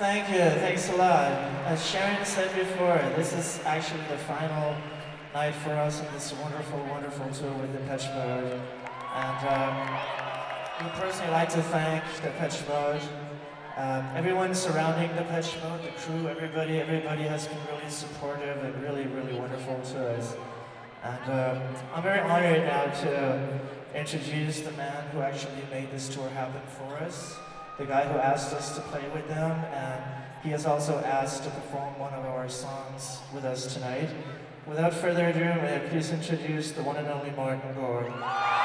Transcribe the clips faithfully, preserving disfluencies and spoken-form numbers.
Thank you, thanks a lot. As Sharon said before, this is actually the final night for us on this wonderful, wonderful tour with Depeche Mode. And um, we personally like to thank Depeche Mode, um, everyone surrounding Depeche Mode, the crew, everybody, everybody has been really supportive and really, really wonderful to us. And um, I'm very honored now to introduce the man who actually made this tour happen for us, the guy who asked us to play with them, and he has also asked to perform one of our songs with us tonight. Without further ado, may I please introduce the one and only Martin Gore.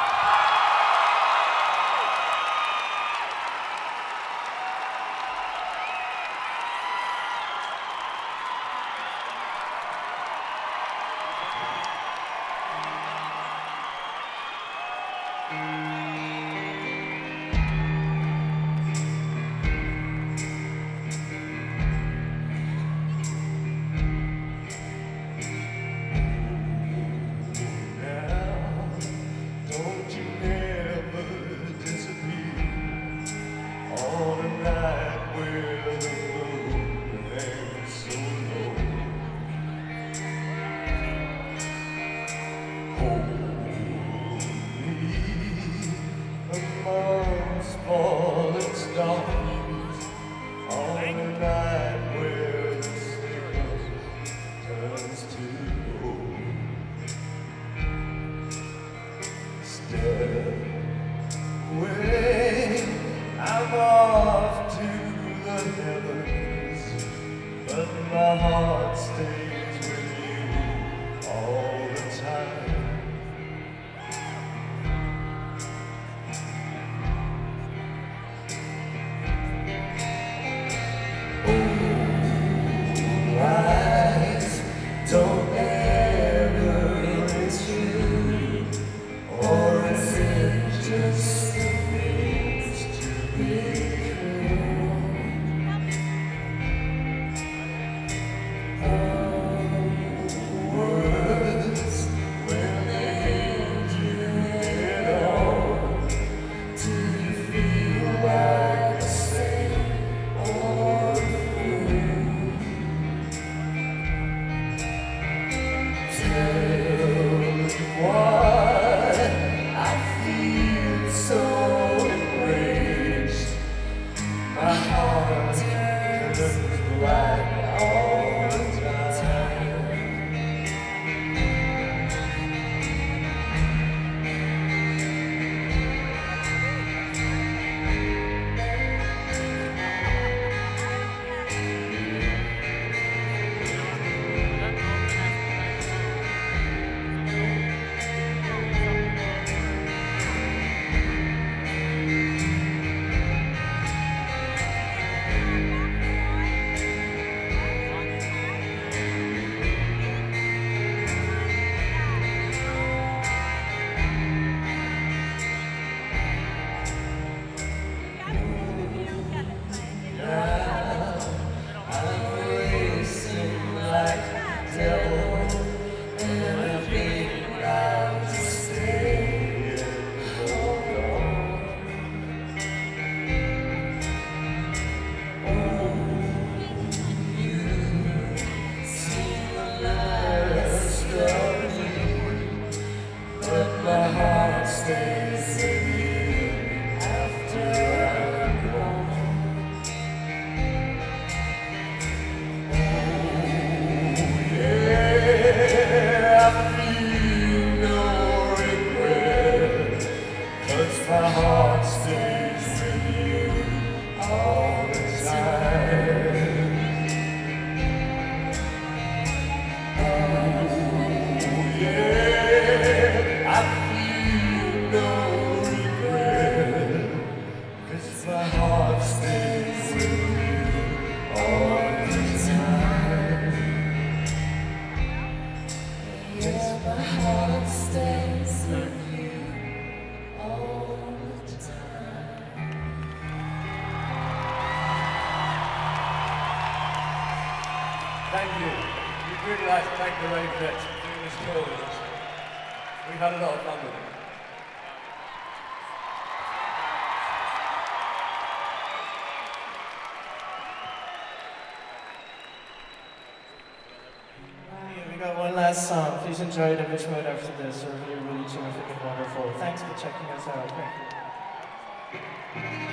Thank you. We'd really like to thank the Ravenettes for doing this tour with us. We've had a lot of fun with it. We got one last song. Please enjoy the Depeche Mode after this. They're really, really terrific and wonderful. Thanks for checking us out. Thank you.